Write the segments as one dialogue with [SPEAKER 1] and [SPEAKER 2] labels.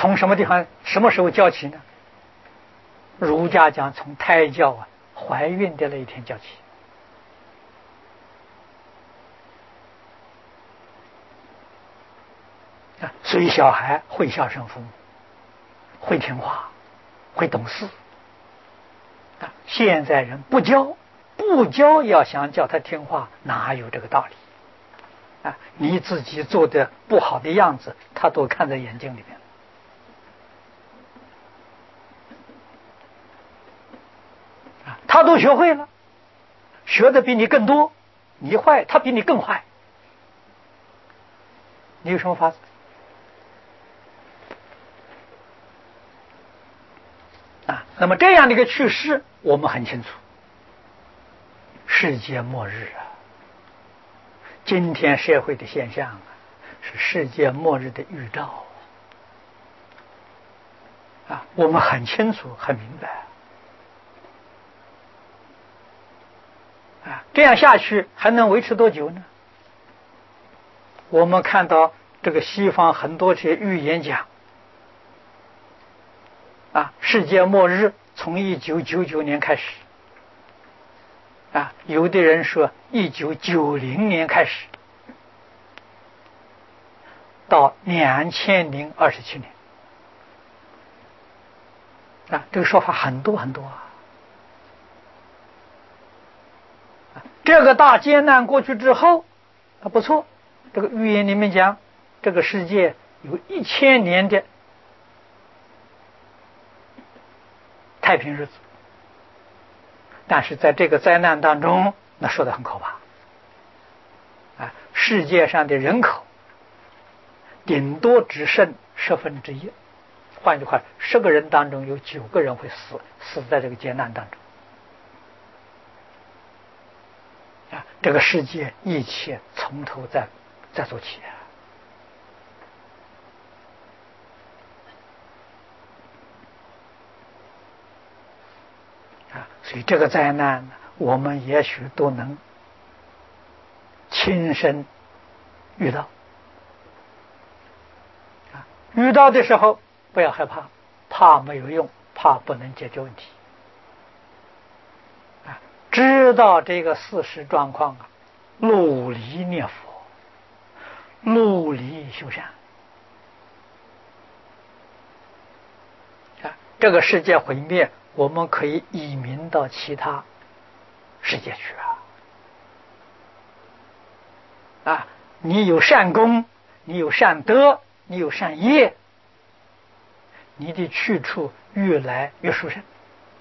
[SPEAKER 1] 从什么地方、什么时候教起呢？儒家讲从胎教怀孕的那一天教起。所以小孩会孝顺父母，会听话，会懂事。现在人不教，要想叫他听话，哪有这个道理？你自己做的不好的样子，他都看在眼睛里面。他都学会了，学的比你更多，你坏，他比你更坏，你有什么法子？那么这样的一个趋势，我们很清楚，世界末日今天社会的现象是世界末日的预兆我们很清楚，很明白这样下去还能维持多久呢？我们看到这个西方很多这些预言讲世界末日从1999年开始有的人说1990年开始到2027年这个说法很多很多这个大艰难过去之后不错，这个预言里面讲这个世界有1000年的太平日子，但是在这个灾难当中，那说得很可怕世界上的人口顶多只剩1/10，换句话，10个人当中有9个人会死在这个劫难当中这个世界一切从头再做起所以这个灾难我们也许都能亲身遇到遇到的时候不要害怕，怕没有用，怕不能解决问题知道这个事实状况努力念佛，努力修善这个世界毁灭，我们可以移民到其他世界去你有善功，你有善德，你有善业，你的去处越来越殊胜，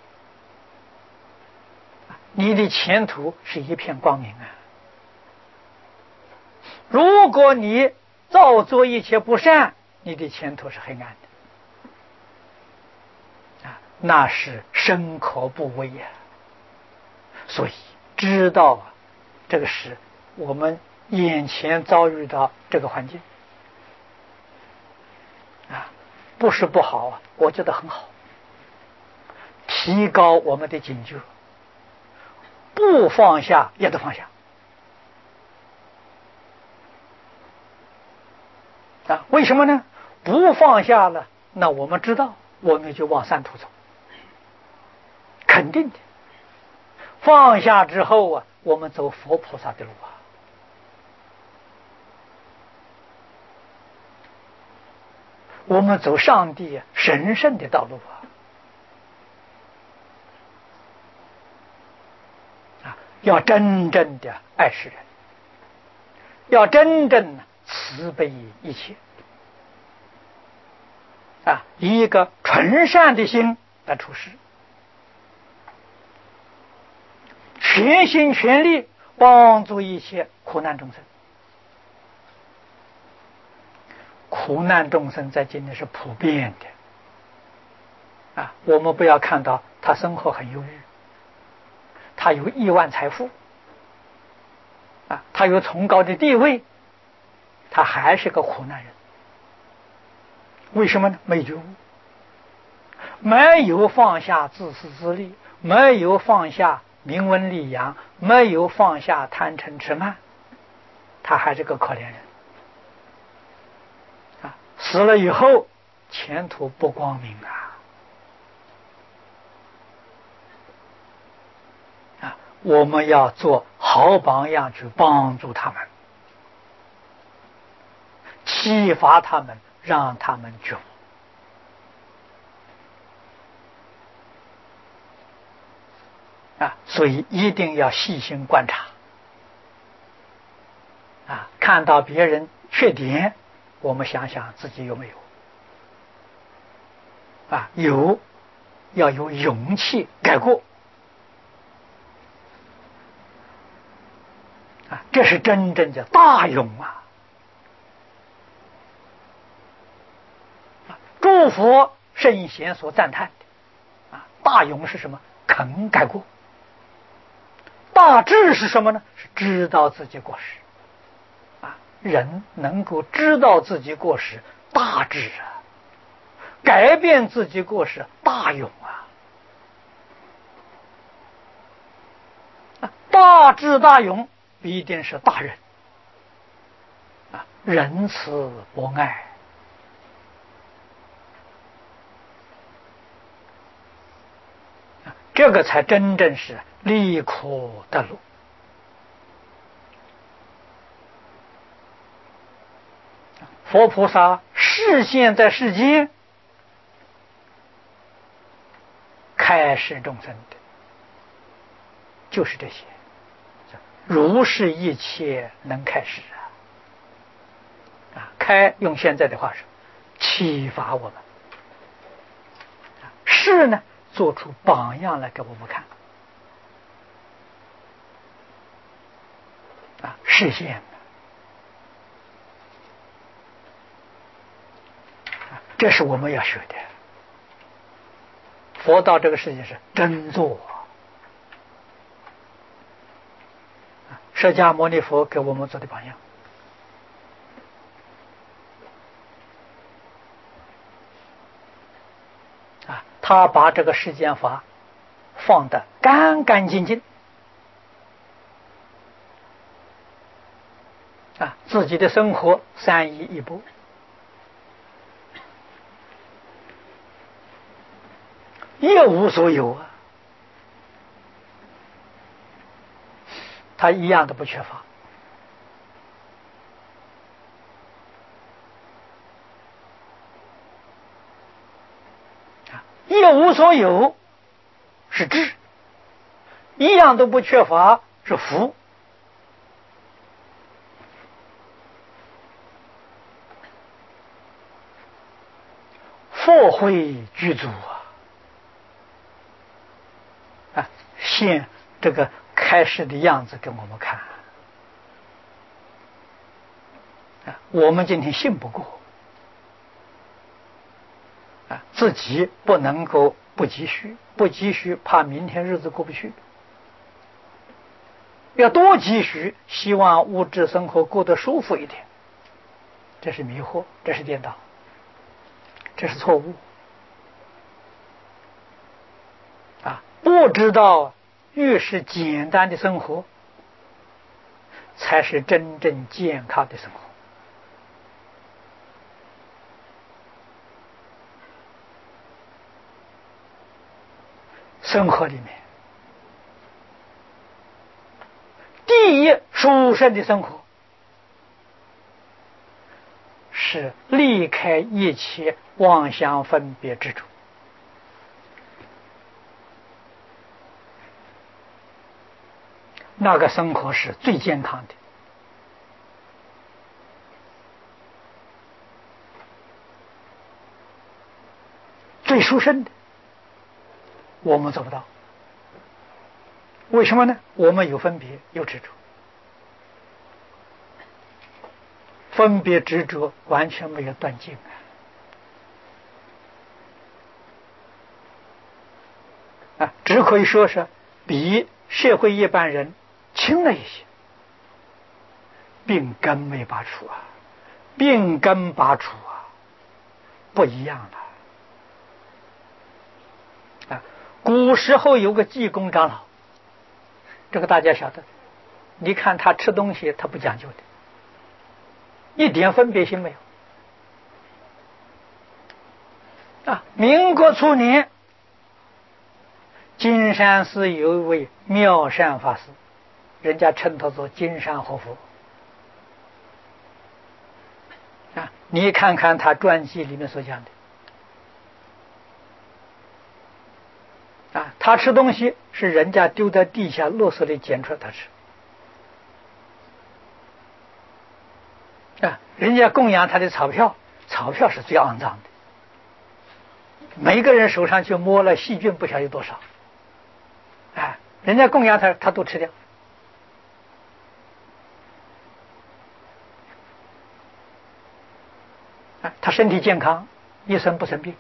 [SPEAKER 1] 你的前途是一片光明如果你造作一切不善，你的前途是黑暗的那是深可怖危所以知道这个是我们眼前遭遇到这个环境不是不好我觉得很好，提高我们的警觉，不放下也得放下为什么呢？不放下了，那我们知道我们就往三途走，肯定的。放下之后我们走佛菩萨的路我们走上帝神圣的道路要真正的爱世人，要真正慈悲一切以一个纯善的心来处事，全心全力帮助一切苦难众生。苦难众生在今天是普遍的我们不要看到他生活很忧郁，他有亿万财富他有崇高的地位，他还是个苦难人。为什么呢？没觉悟，没有放下自私自利，没有放下名闻利养，没有放下贪嗔痴慢，他还是个可怜人死了以后前途不光明我们要做好榜样去帮助他们，启发他们，让他们觉悟所以一定要细心观察看到别人缺点，我们想想自己有没有有，要有勇气改过这是真正的大勇诸佛圣贤所赞叹的大勇是什么？肯改过。大智是什么呢？是知道自己过失人能够知道自己过失，大智改变自己过失，大勇大智大勇必定是大人仁慈博爱这个才真正是离苦得乐佛菩萨示现在世间开示众生的就是这些，如是一切能开示开用现在的话说启发我们，示呢做出榜样来给我们看示现这是我们要学的。佛到这个世界是真做释迦牟尼佛给我们做的榜样他把这个世间法放得干干净净自己的生活三衣一钵一无所有他一样都不缺乏一无所有是智，一样都不缺乏是福佛会具足现这个开示的样子给我们看我们今天信不过自己不能够不积蓄，不积蓄怕明天日子过不去，要多积蓄，希望物质生活过得舒服一点，这是迷惑，这是颠倒，这是错误不知道越是简单的生活才是真正健康的生活生活里面第一殊胜的生活是离开一切妄想分别执着那个生活是最健康的最殊胜的我们做不到为什么呢？我们有分别有执着分别执着完全没有断尽只可以说是比社会一般人轻了一些病根没拔除病根拔除不一样了古时候有个济公长老这个大家晓得你看他吃东西他不讲究的一点分别心没有民国初年，金山寺有一位妙善法师，人家称他做金山活佛。你看看他传记里面所讲的，他吃东西是人家丢在地下垃圾里捡出来他吃。人家供养他的钞票是最肮脏的，每个人手上去摸了细菌不晓得有多少，人家供养他都吃掉。他身体健康，一生不生病，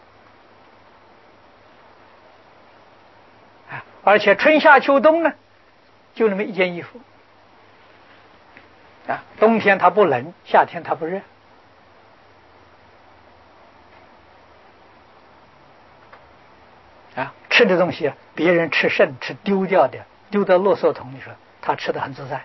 [SPEAKER 1] 而且春夏秋冬呢，就那么一件衣服，冬天他不冷，夏天他不热。吃的东西别人吃剩吃丢掉的，丢到垃圾桶里说，他吃的很自在。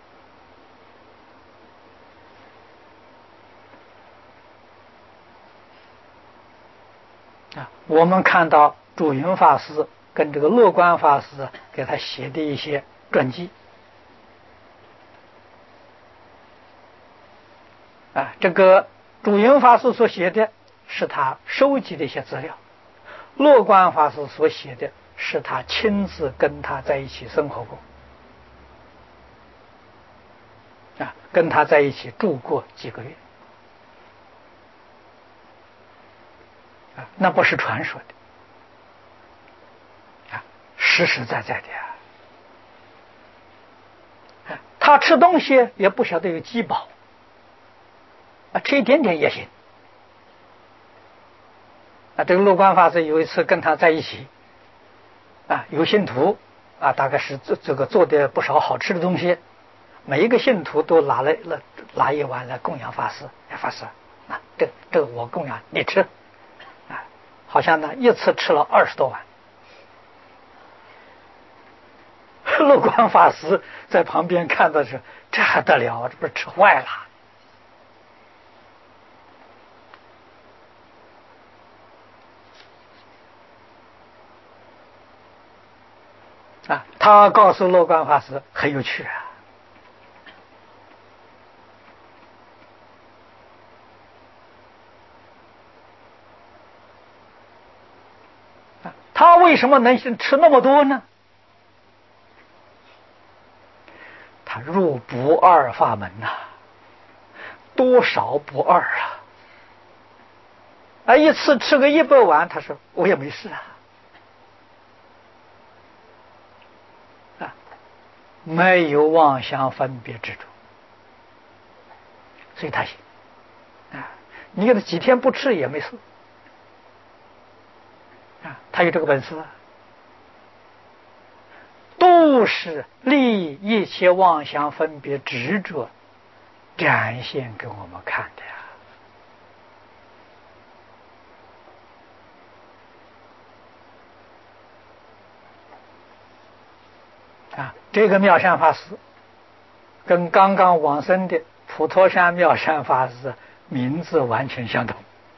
[SPEAKER 1] 我们看到主云法师跟这个乐观法师给他写的一些传记，这个主云法师所写的是他收集的一些资料，乐观法师所写的是他亲自跟他在一起生活过，跟他在一起住过几个月，那不是传说的，实实在在的他吃东西也不晓得有饥饱，吃一点点也行。这个乐观法师有一次跟他在一起，有信徒大概是这个做的不少好吃的东西，每一个信徒都拿一碗来供养法师。法师，这个我供养你吃，好像呢一次吃了20多碗。乐观法师在旁边看到是，这还得了，这不是吃坏了。他告诉乐观法师很有趣他为什么能吃那么多呢？他入不二法门多少不二一次吃个100碗，他说我也没事没有妄想分别执着，所以他行你给他几天不吃也没事他有这个本事都是利一切妄想分别执着展现给我们看的这个妙善法师跟刚刚往生的普陀山妙善法师名字完全相同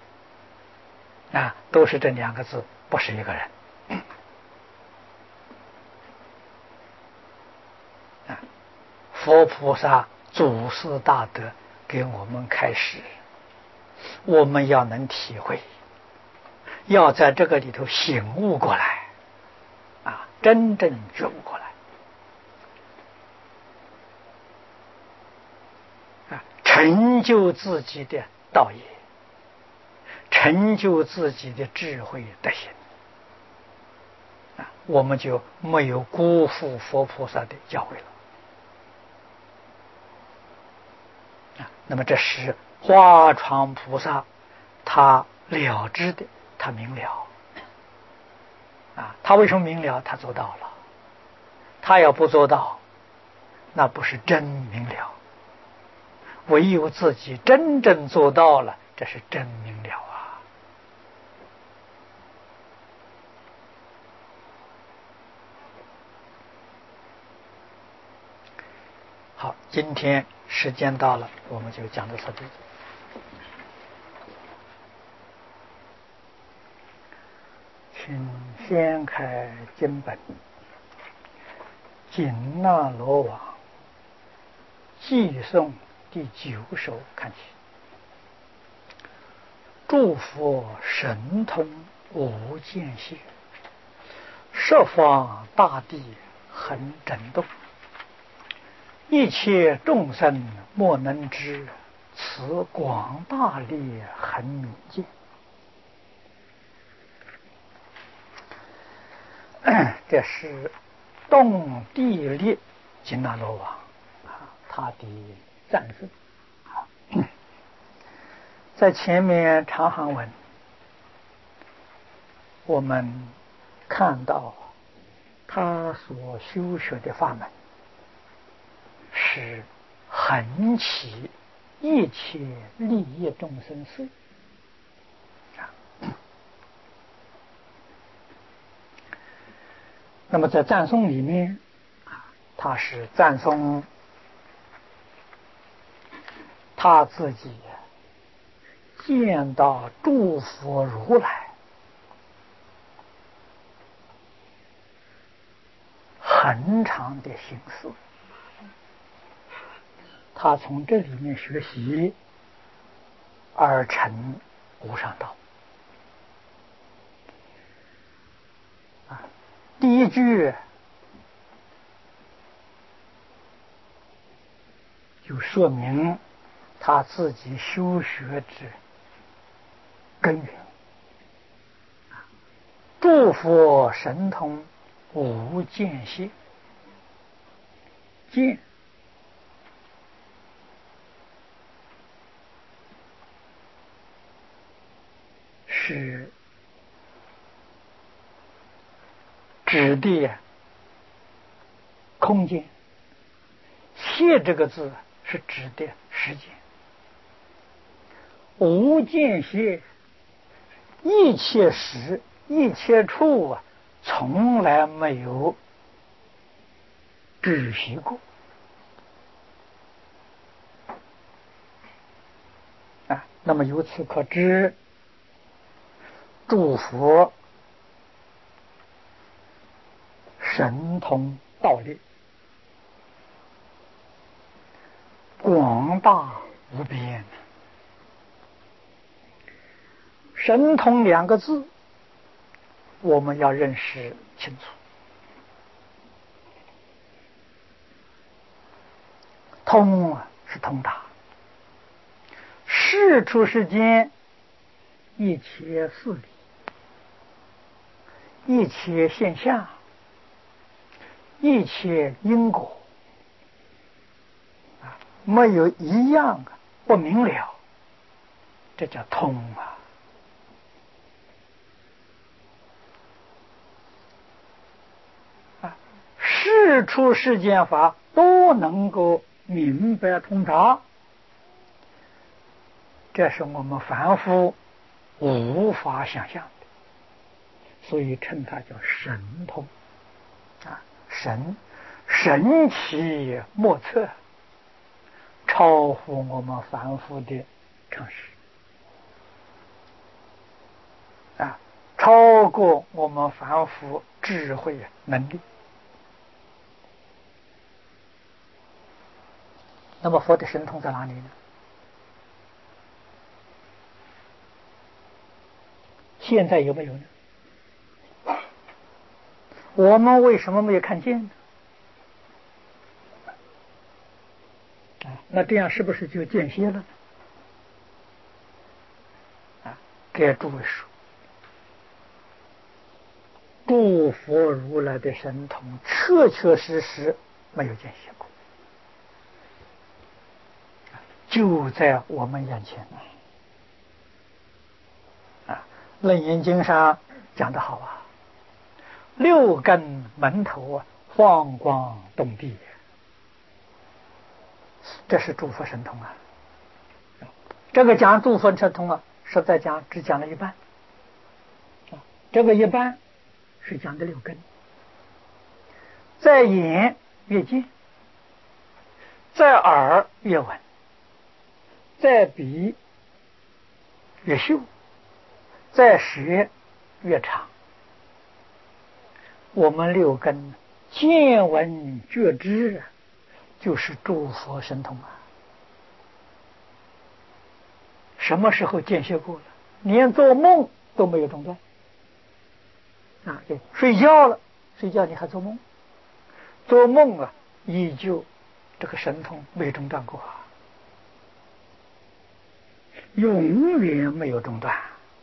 [SPEAKER 1] 都是这2个字，不是一个人佛菩萨祖师大德给我们开示，我们要能体会，要在这个里头醒悟过来真正觉悟过来成就自己的道业，成就自己的智慧德行我们就没有辜负佛菩萨的教诲了那么这是华幢菩萨他了知的，他明了他为什么明了？他做到了，他要不做到那不是真明了，唯有自己真正做到了，这是真明了好，今天时间到了，我们就讲到这里。 请掀开经本，紧那罗网寄送第9首看起。诸佛神通无间歇，十方大地恒震动，一切众生莫能知，此广大力恒明见。这是动地力紧那罗网他的赞颂。在前面长行文我们看到他所修学的法门是恒起一切利益众生事。那么在赞颂里面他是赞颂他自己见到诸佛如来恒常的形式，他从这里面学习而成无上道。第一句就说明他自己修学之根源。诸佛神通无间歇，见是指的空间，歇这个字是指的时间。无间歇，一切时一切处从来没有止息过那么由此可知，诸佛神通道力广大无边。神通2个字我们要认识清楚。通是通达，事出世间一切事理，一切现象，一切因果没有一样不明了，这叫通事出世间法都能够明白通达，这是我们凡夫无法想象的，所以称它叫神通神奇莫测，超乎我们凡夫的常识超过我们凡夫智慧能力。那么佛的神通在哪里呢？现在有没有呢？我们为什么没有看见呢？那这样是不是就间歇了呢？给诸位说，诸佛如来的神通确确实实没有间歇过，就在我们眼前楞严经上讲得好6根门头放光动地，这是诸佛神通这个讲诸佛神通实在讲只讲了一半这个一半是讲的6根，在眼越见，在耳越闻，在鼻越嗅，在舌越尝， 我们六根见闻觉知，就是诸佛神通啊。什么时候见学过了？连做梦都没有中断啊！对，睡觉了，睡觉你还做梦，做梦啊，依旧这个神通没中断过啊，永远没有中断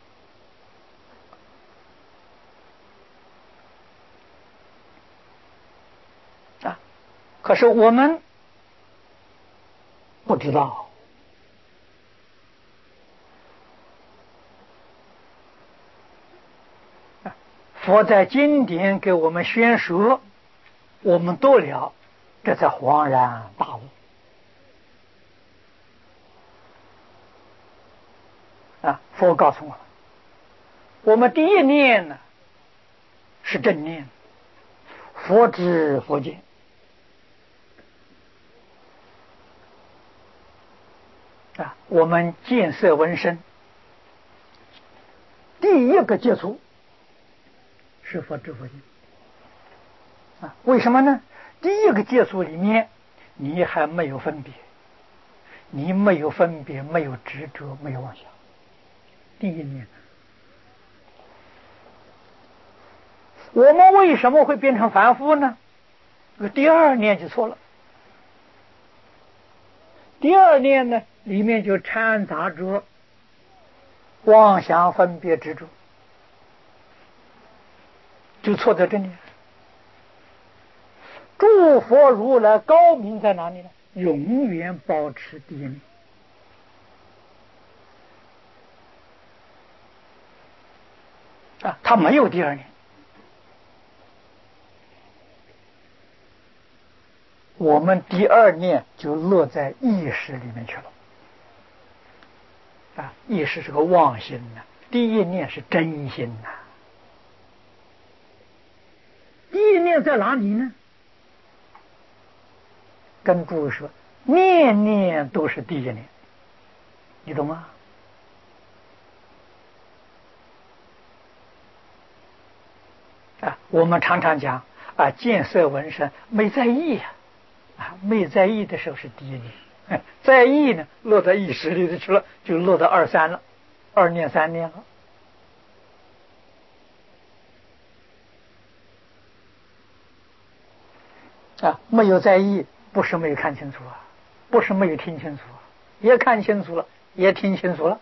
[SPEAKER 1] 啊！可是我们不知道。佛在经典给我们宣说，我们读了，这才恍然大悟啊！佛告诉我们第一念呢是正念，佛知佛见啊！我们见色闻声，第一个接触是佛知佛见啊！为什么呢？第一个接触里面，你还没有分别，你没有分别，没有执着，没有妄想。第一念，我们为什么会变成凡夫呢？第二念就错了。第二念呢，里面就掺杂着妄想、分别、执着，就错在这里。诸佛如来高明在哪里呢？永远保持第一念啊，他没有第二念。我们第二念就落在意识里面去了啊，意识是个妄心呐，第一念是真心呐。第一念在哪里呢？跟诸位说，念念都是第一念，你懂吗？啊，我们常常讲啊，见色闻声没在意呀，啊，没在意的时候是第一念，在意呢，落在意识里头去了，就落到二三了，二念三念了。啊，没有在意，不是没有看清楚啊，不是没有听清楚啊，也看清楚了，也听清楚了。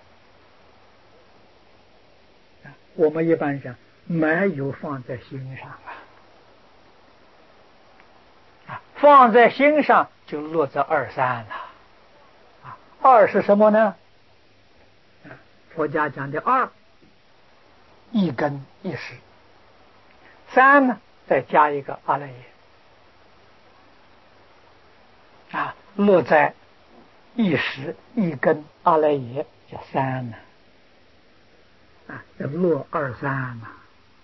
[SPEAKER 1] 我们一般讲，没有放在心上啊，放在心上就落在二三了。啊，二是什么呢？佛家讲的二，一根一识。三呢，再加一个阿赖耶。啊，落在一识一根阿赖耶叫三呢，啊，叫落二三呢。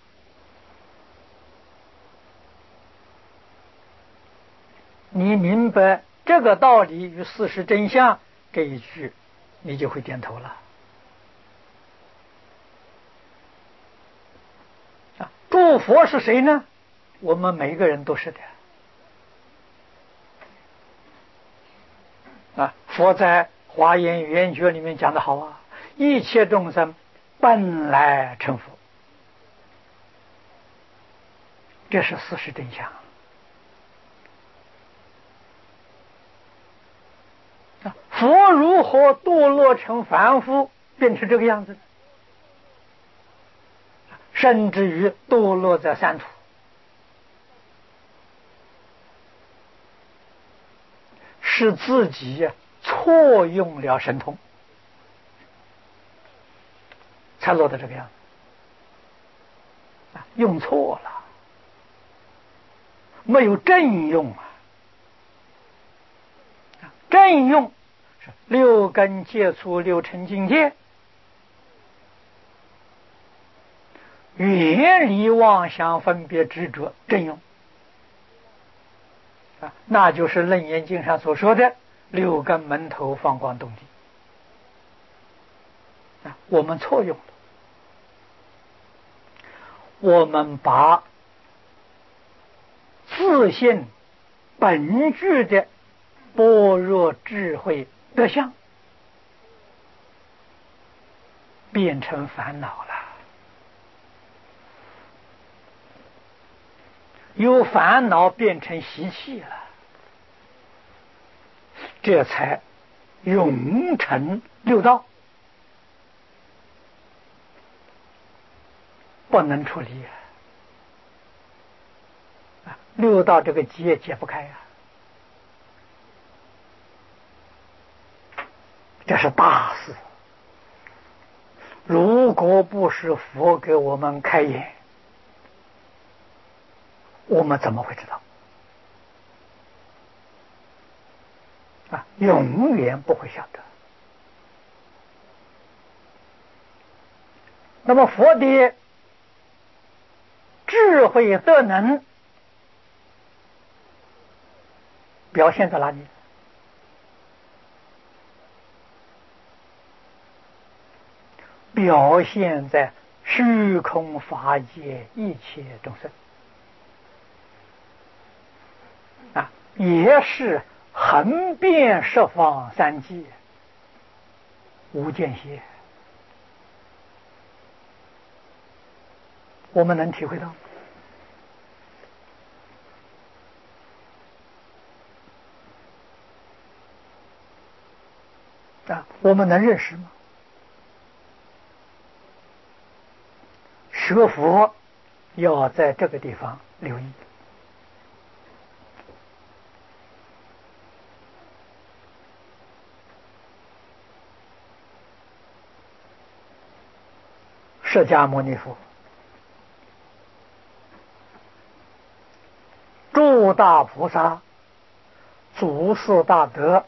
[SPEAKER 1] 你明白这个道理与事实真相这一句，你就会点头了。啊，诸佛是谁呢？我们每个人都是的。啊，佛在华严圆觉里面讲的好啊，一切众生本来成佛，这是事实真相。啊，佛如何堕落成凡夫，变成这个样子？甚至于堕落在三途，是自己错用了神通，才落得这个样子。用错了，没有正用啊！正用是六根接触六尘境界，远离妄想分别执着，正用啊，那就是《楞严经》上所说的六根门头放光动地啊，我们错用了，我们把自信本具的般若智慧德相，变成烦恼了。由烦恼变成习气了，这才永成六道，不能处理六道这个结解不开这是大事。如果不是佛给我们开眼，我们怎么会知道？永远不会晓得。那么佛的智慧德能表现在哪里？表现在虚空法界一切众生也是横遍十方三界，无间歇。我们能体会到我们能认识吗？学佛要在这个地方留意。释迦牟尼佛诸大菩萨祖师大德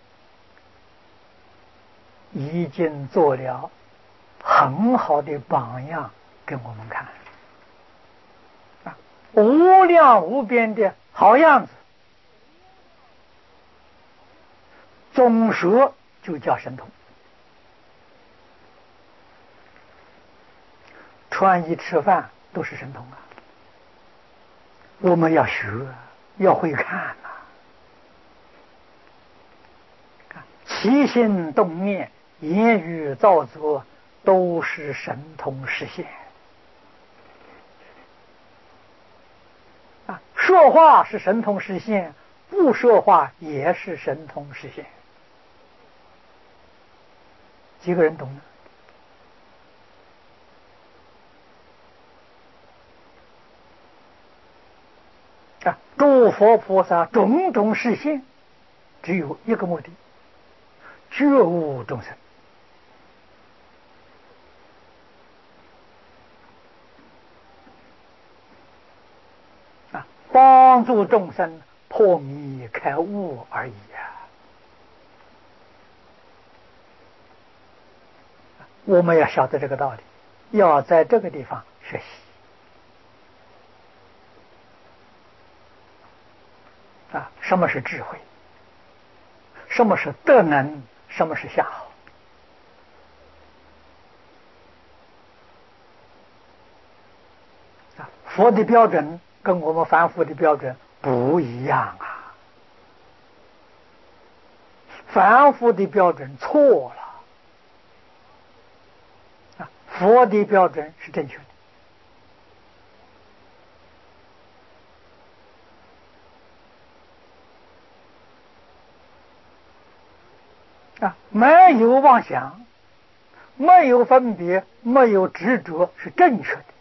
[SPEAKER 1] 已经做了很好的榜样给我们看无量无边的好样子。总说就叫神通，穿衣吃饭都是神通我们要学，要会看起心动念、言语造作都是神通实现说话是神通实现，不说话也是神通实现。几个人懂呢？诸佛菩萨种种示现，只有一个目的：觉悟众生。帮助众生破迷开悟而已我们要晓得这个道理，要在这个地方学习什么是智慧，什么是德能，什么是相好佛的标准跟我们凡夫的标准不一样凡夫的标准错了佛的标准是正确的没有妄想，没有分别，没有执着，是正确的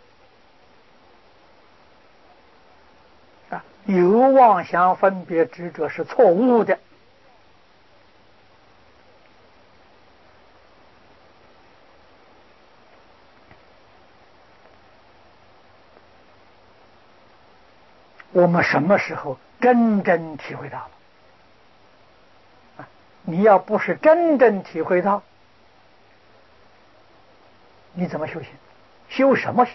[SPEAKER 1] 有妄想分别执着是错误的我们什么时候真正体会到了你要不是真正体会到，你怎么修行？修什么行？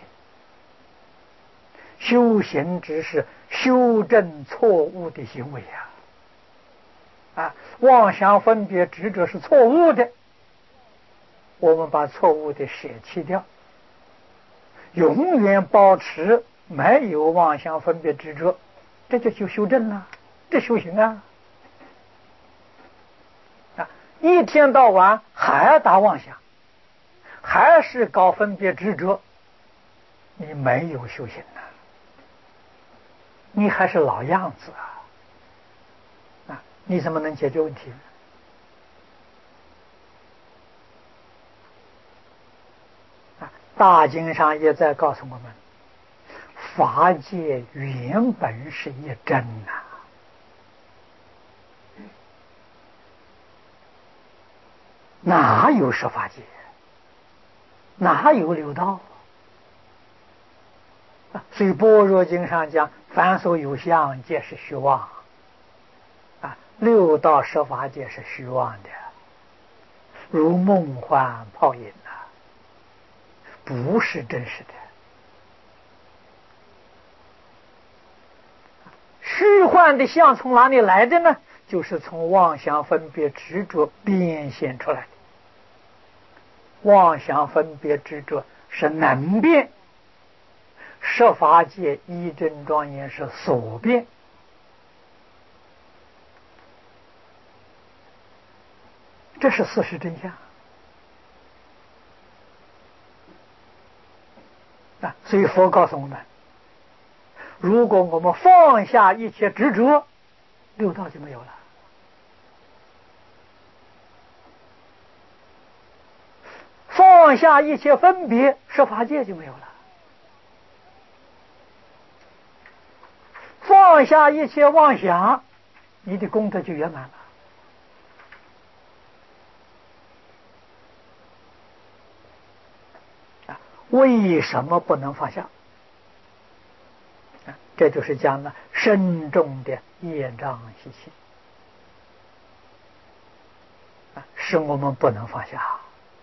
[SPEAKER 1] 修行只是修正错误的行为妄想分别执着是错误的，我们把错误的舍弃掉，永远保持没有妄想分别执着， 这就修正了，这修行啊！一天到晚还打妄想，还是搞分别执着，你没有修行啊，你还是老样子啊！你怎么能解决问题呢？大经上也在告诉我们，法界原本是一真呐，哪有十法界？哪有六道？所以般若经上讲，凡所有相，皆是虚妄。六道十法界是虚妄的，如梦幻泡影不是真实的。虚幻的相从哪里来的呢？就是从妄想分别执着变现出来的。妄想分别执着是能变，十法界一真庄严是所变。这是事实真相所以佛告诉我们，如果我们放下一切执着，六道就没有了。放下一切分别，十法界就没有了。放下一切妄想，你的功德就圆满了。为什么不能放下？这就是讲了深重的业障习气使我们不能放下。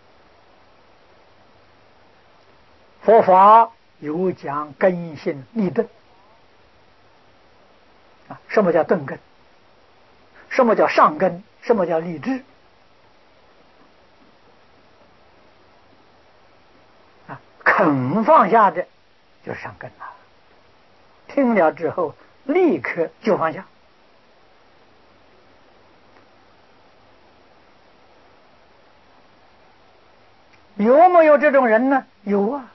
[SPEAKER 1] 佛法有讲根性立顿什么叫顿根？什么叫上根？什么叫立志？肯放下的就是上根了，听了之后立刻就放下。有没有这种人呢？有啊。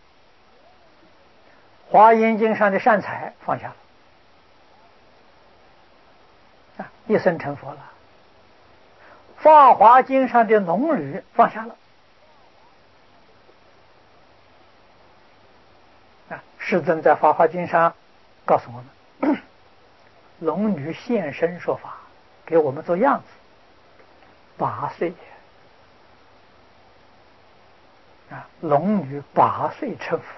[SPEAKER 1] 华严经上的善财放下了一生成佛了。法华经上的农女放下了世尊在法华经上告诉我们，龙女现身说法，给我们做样子。8岁龙女8岁成佛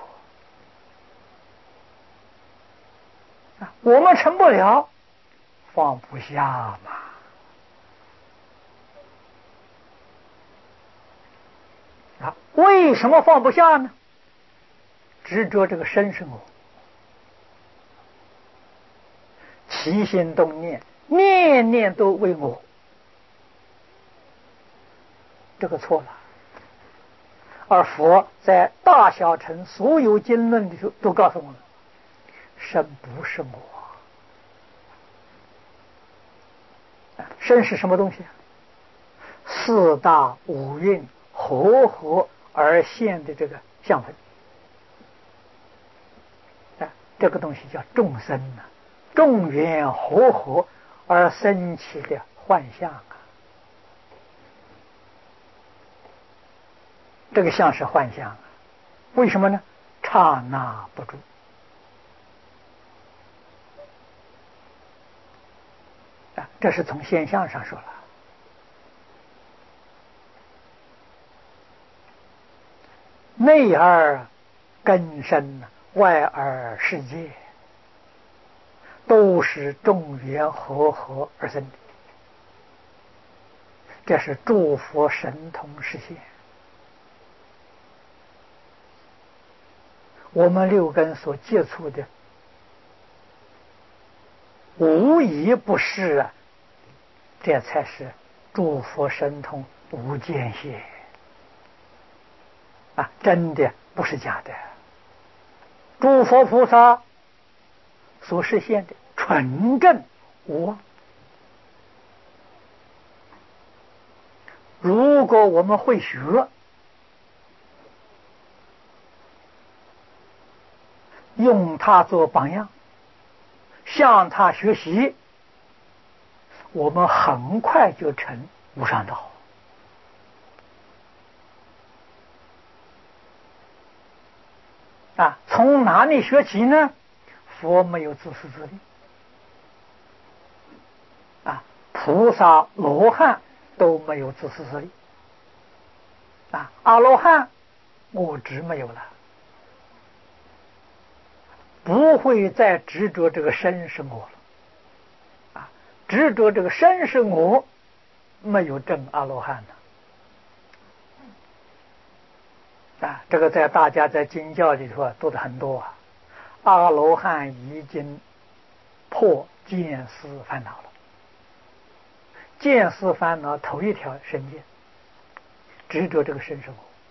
[SPEAKER 1] 我们成不了，放不下嘛。为什么放不下呢？执着这个身是我，起心动念，念念都为我，这个错了。而佛在大小乘所有经论里头都告诉我们，身不是我。身是什么东西4大5蕴合而现的这个相分这个东西叫众生众缘合而生起的幻象这个相是幻象为什么呢？刹那不住这是从现象上说了。内而根深，外而世界，都是众缘合而生的。这是诸佛神通实现。我们六根所接触的，无一不是这才是诸佛神通无间歇真的不是假的。诸佛菩萨所实现的纯正无妄。如果我们会学，用它做榜样，向他学习，我们很快就成无上道。从哪里学起呢？佛没有自私自利，菩萨罗汉都没有自私自利，阿罗汉我执没有了，不会再执着这个身是我了，执着这个身是我，没有证阿罗汉的。这个大家在经教里头读的很多阿罗汉已经破见思烦恼了。见思烦恼头一条身见，执着这个身是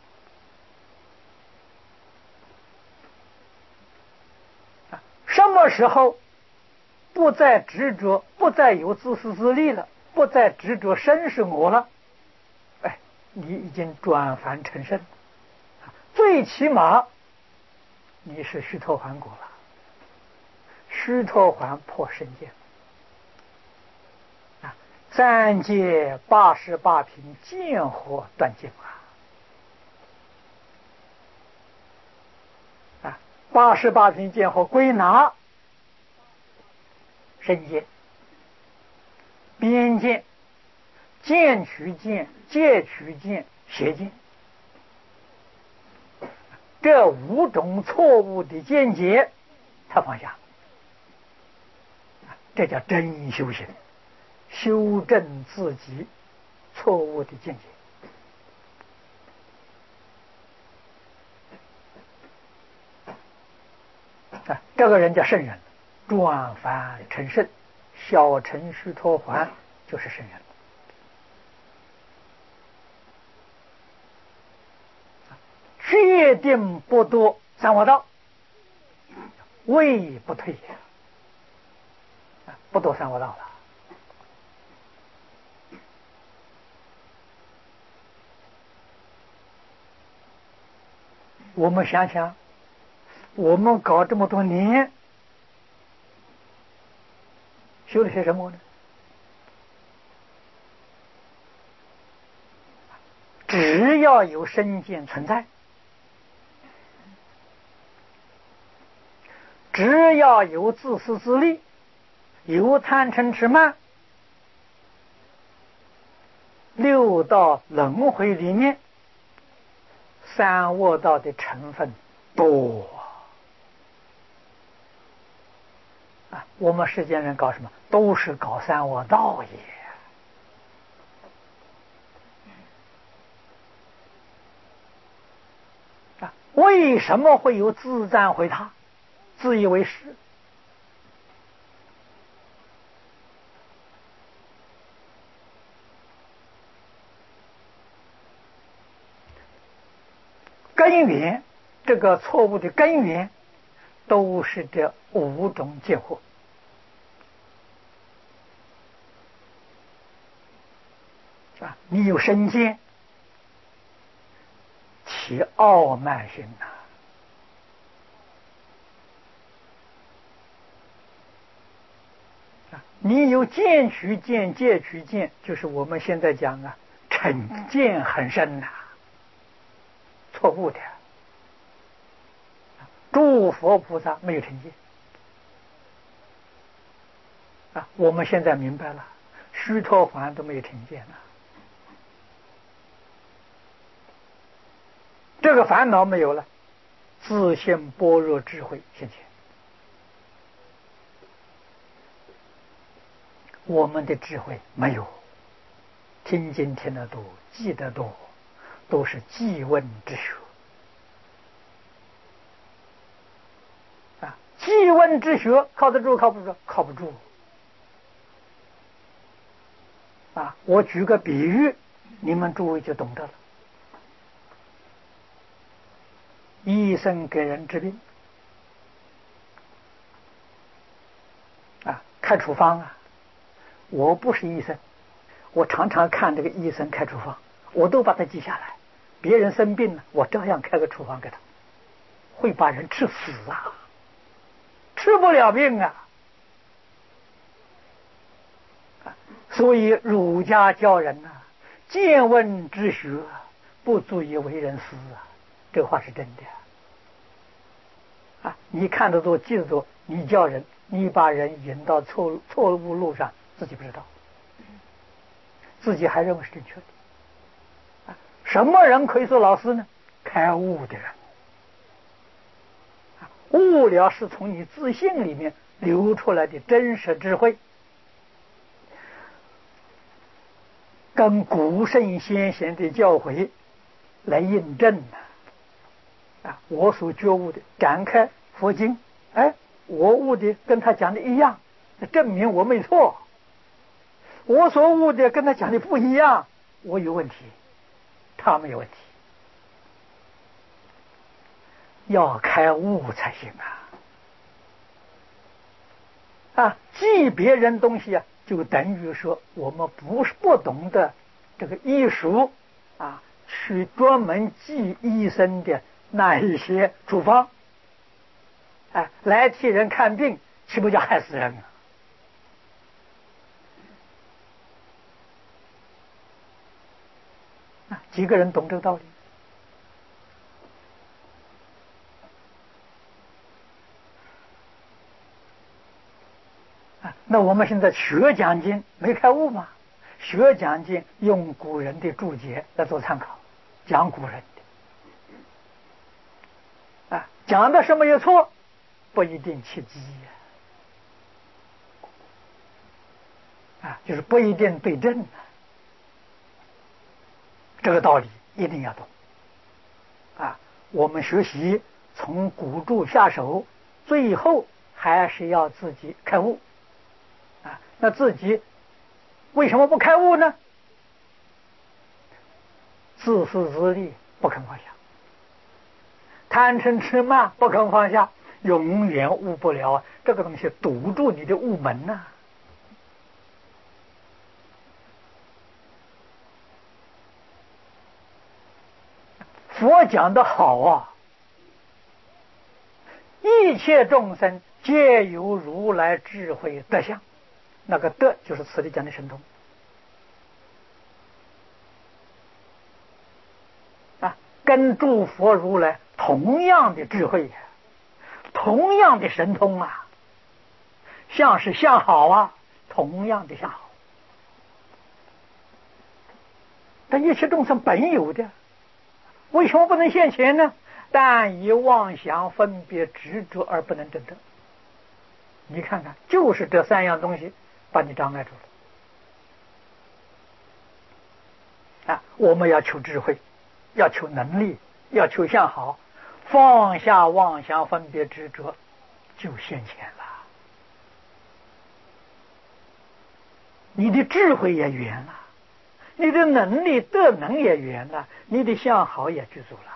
[SPEAKER 1] 我。什么时候不再执着，不再有自私自利了，不再执着身是我了，你已经转凡成圣，最起码你是须陀洹果了。须陀洹破身见，三界88品见惑断尽88品见惑归纳身见、边见、见取见、戒取见、邪见，这5种错误的见解他放下，这叫真修行，修正自己错误的见解。这个人叫圣人，转凡成圣，小乘须陀洹就是圣人。决定不堕三恶道，位不退也，不堕三恶道了。我们想想，我们搞这么多年，修了些什么呢？只要有身见存在，只要有自私自利，有贪嗔痴慢，6道轮回里面三恶道的成分多我们世间人搞什么？都是搞三恶道也。为什么会有自赞毁他、自以为是？根源，这个错误的根源都是这5种见惑。你有身见，起傲慢心你有见取见、戒取见，就是我们现在讲成见很深错误的。诸佛菩萨没有成见我们现在明白了，须陀洹都没有成见这个烦恼没有了，自性般若智慧现前。我们的智慧没有，听经听得多，记得多，都是记问之学记问之学靠得住靠不住？靠不住我举个比喻，你们诸位就懂得了。医生给人治病开处方啊。我不是医生，我常常看这个医生开处方，我都把它记下来。别人生病了，我照样开个处方给他，会把人治死啊，治不了病啊。所以儒家教人呐，见闻之学不足以为人师啊，这话是真的啊。你看得多记得多，你叫人，你把人引到错误路上，自己不知道，自己还认为是正确的啊。什么人可以做老师呢？开悟的人，悟了是从你自信里面流出来的真实智慧，跟古圣先贤的教诲来印证啊，我所觉悟的展开佛经，哎，我悟的跟他讲的一样，证明我没错。我所悟的跟他讲的不一样，我有问题，他没有问题。要开悟才行啊！记别人东西啊，就等于说我们不懂得这个医术啊，去专门记医生的那一些处方，哎，来替人看病，岂不叫害死人啊？几个人懂这个道理？那我们现在学讲经没开悟吗？学讲经用古人的注解来做参考，讲古人的啊，讲的什么也错，不一定切记啊，就是不一定对症这个道理一定要懂啊。我们学习从古注下手，最后还是要自己开悟啊。那自己为什么不开悟呢？自私自利不肯放下，贪嗔痴慢不肯放下，永远悟不了啊！这个东西堵住你的悟门呐。佛讲的好啊，一切众生皆有如来智慧德相，那个德就是此地讲的神通啊，跟诸佛如来同样的智慧，同样的神通啊，相是相好啊，同样的相好，但一切众生本有的，为什么不能现前呢？但以妄想分别执着而不能证得。你看看，就是这三样东西把你障碍住了啊！我们要求智慧，要求能力，要求相好，放下妄想分别执着，就现前了。你的智慧也圆了，你的能力德能也圆了，你的相好也具足了。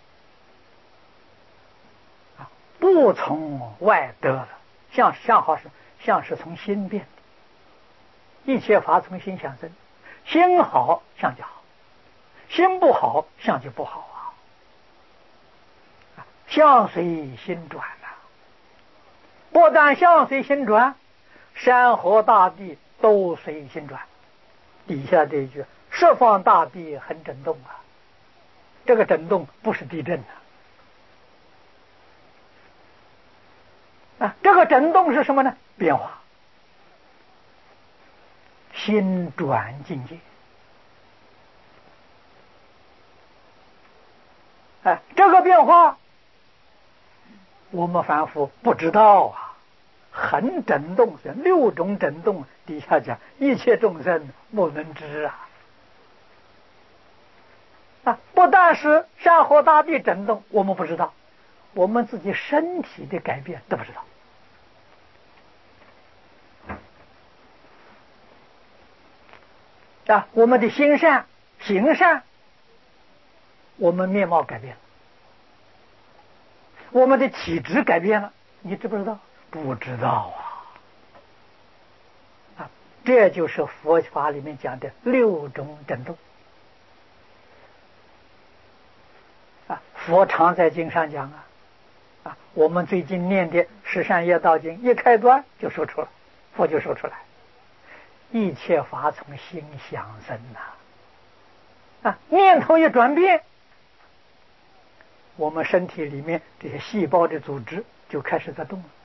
[SPEAKER 1] 不从外得了，相好是从心变的，一切法从心想生，心好相就好，心不好相就不好啊！相随心转啊，不但相随心转，山河大地都随心转。底下这一句，十方大地很震动啊，这个震动不是地震啊，这个震动是什么呢？变化，心转境界。这个变化我们凡夫不知道啊，很震动，是6种震动，底下讲一切众生莫能知不但是山河大地震动，我们不知道，我们自己身体的改变都不知道。我们的心善行善，我们面貌改变了，我们的体质改变了，你知不知道？不知道这就是佛法里面讲的六种震动啊。佛常在经上讲啊，我们最近念的《十善业道经》一开端就说出了，佛就说出来，一切法从心想生啊，念头一转变，我们身体里面这些细胞的组织就开始在动了。